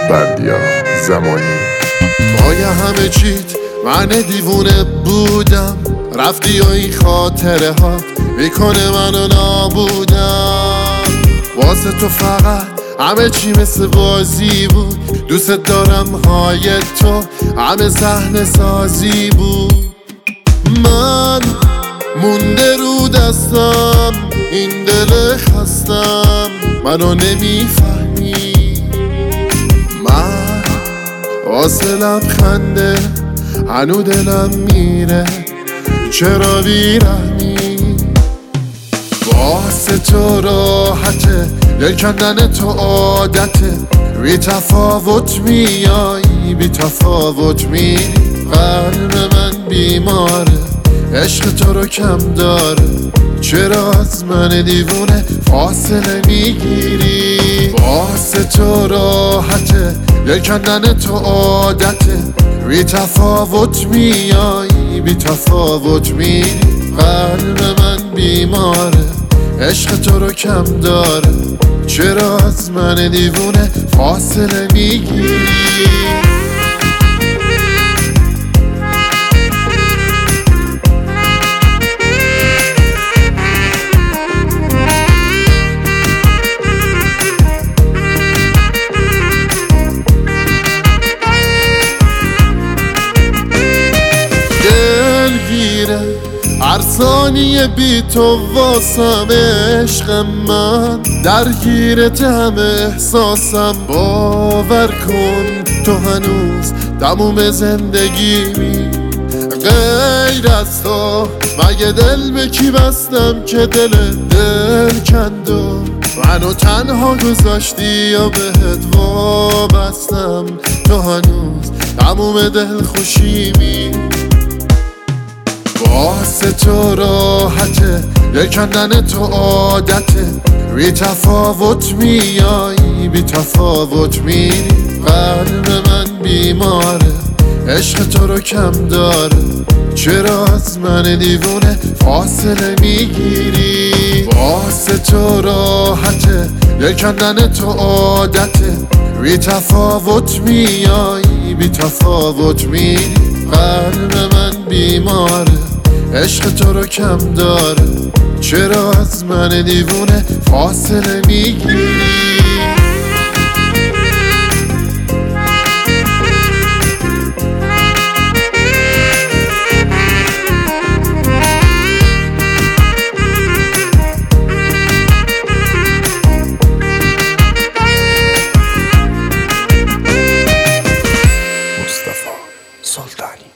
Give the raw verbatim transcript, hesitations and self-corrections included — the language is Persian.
بردیا زمانی. پای همه چیت من دیوونه بودم، رفتی و این خاطره ها میکنه منو نابودم. واسه تو فقط همه چی مثل بازی بود، دوست دارم های تو همه صحنه سازی بود. من مونده رو دستم این دل خستم، منو نمیفهمی. من واسه لبخنده هنو دلم میره، چرا بیرحمی؟ واسه تو راحته، دل کندن تو عادته، بی تفاوت میایی بی تفاوت میری. قلب من بیماره، عشق تو رو کم داره، چرا از من دیوونه فاصله میگیری؟ واسه تو راحته، دل کندن تو عادته، بی تفاوت میایی بی تفاوت میری. قلب من بیماره، عشق تو رو کم داره، چرا از من دیوونه فاصله میگیری؟ هر ثانیه بی تو واسم عشق من، درگیرت همه احساسم. باور کن تو هنوز تموم زندگیمی، غیر از تو مگه دل به کی بستم که دل دل کند و منو تنها گذاشتی یا بهت وابستم. تو هنوز تموم دل خوشیمی، واسه تو راحته، دل کندن تو عادته، بی تفاوت میایی بی تفاوت میری. قلب من بیماره، عشق تو رو کم داره، چرا از من دیوونه فاصله میگیری؟ واسه تو راحته، دل کندن تو عادته، بی تفاوت میایی بی تفاوت میری. قلب من بیماره، عشق تو رو کم داره، چرا از من دیوونه فاصله میگیری؟ مصطفی سلطانی.